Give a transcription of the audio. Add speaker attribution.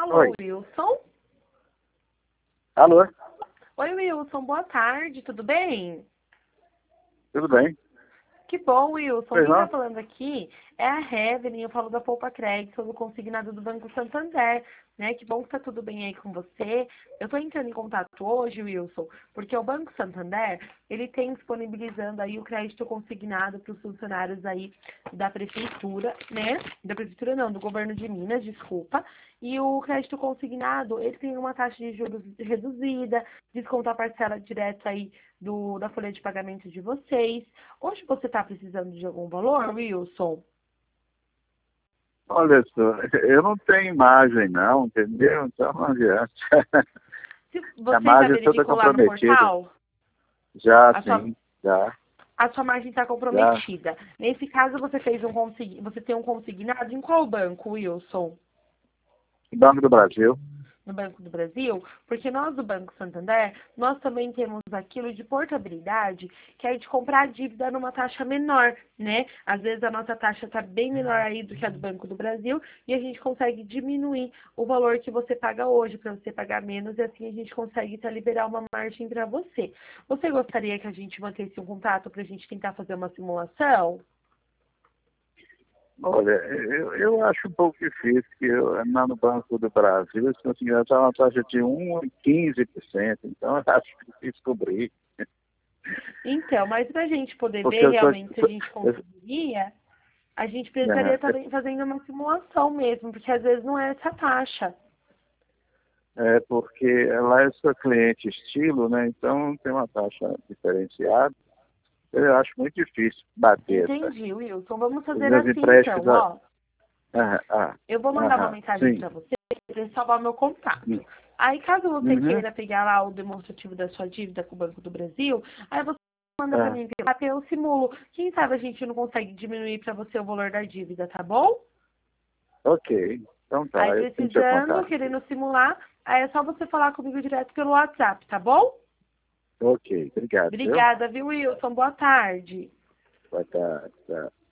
Speaker 1: Alô,
Speaker 2: Oi.
Speaker 1: Wilson?
Speaker 2: Alô?
Speaker 1: Oi, Wilson, boa tarde, tudo bem?
Speaker 2: Tudo bem?
Speaker 1: Que bom, Wilson.
Speaker 2: Pois
Speaker 1: Quem está
Speaker 2: não?
Speaker 1: falando aqui é a Heaven, eu falo da Poupa Crédito, sou do consignado do Banco Santander, né? Que bom que está tudo bem aí com você. Eu estou entrando em contato hoje, Wilson, porque o Banco Santander, ele tem disponibilizando aí o crédito consignado para os funcionários aí da prefeitura, né? Da prefeitura não, do governo de Minas, desculpa. E o crédito consignado, ele tem uma taxa de juros reduzida, desconta a parcela direto aí da folha de pagamento de vocês. Hoje você está precisando de algum valor, Wilson?
Speaker 2: Olha só, eu não tenho imagem não, entendeu? Então não adianta.
Speaker 1: Se
Speaker 2: A
Speaker 1: você já
Speaker 2: margem é toda
Speaker 1: verificou lá no
Speaker 2: comprometida.
Speaker 1: portal,
Speaker 2: Já
Speaker 1: a sua,
Speaker 2: sim, já,
Speaker 1: a sua margem está
Speaker 2: já.
Speaker 1: comprometida. Nesse caso, você tem um consignado em qual banco, Wilson?
Speaker 2: Banco do Brasil.
Speaker 1: No Banco do Brasil, porque nós do Banco Santander, nós também temos aquilo de portabilidade, que é de comprar a dívida numa taxa menor, né? Às vezes a nossa taxa está bem menor aí do que a do Banco do Brasil e a gente consegue diminuir o valor que você paga hoje para você pagar menos e assim a gente consegue liberar uma margem para você. Você gostaria que a gente mantesse um contato para a gente tentar fazer uma simulação?
Speaker 2: Olha, eu acho um pouco difícil, que lá no Banco do Brasil eles conseguiram dar uma taxa de 1,15%, então eu acho difícil cobrir.
Speaker 1: Então, mas para a gente poder
Speaker 2: Porque
Speaker 1: ver
Speaker 2: eu sou.
Speaker 1: realmente se a gente conseguiria, a gente precisaria estar fazendo uma simulação mesmo, porque às vezes não é essa taxa.
Speaker 2: Porque lá eu sou cliente estilo, né? Então tem uma taxa diferenciada. Eu acho muito difícil bater essa.
Speaker 1: Entendi, Wilson. Vamos
Speaker 2: Os
Speaker 1: fazer
Speaker 2: meus
Speaker 1: assim
Speaker 2: empréstimos.
Speaker 1: então, ó. Eu vou mandar uma mensagem
Speaker 2: Sim.
Speaker 1: para você para salvar meu
Speaker 2: Hum.
Speaker 1: contato. Aí, caso você
Speaker 2: Uhum.
Speaker 1: queira pegar lá o demonstrativo da sua dívida com o Banco do Brasil, aí você manda para mim pelo WhatsApp, eu simulo. Quem sabe a gente não consegue diminuir para você o valor da dívida, tá bom?
Speaker 2: Ok. Então tá,
Speaker 1: Aí,
Speaker 2: eu tenho seu
Speaker 1: precisando,
Speaker 2: contato.
Speaker 1: querendo simular, aí é só você falar comigo direto pelo WhatsApp, tá bom?
Speaker 2: Ok, obrigado, viu?
Speaker 1: Obrigada, viu, Wilson? Boa tarde.
Speaker 2: Boa tarde. Tá.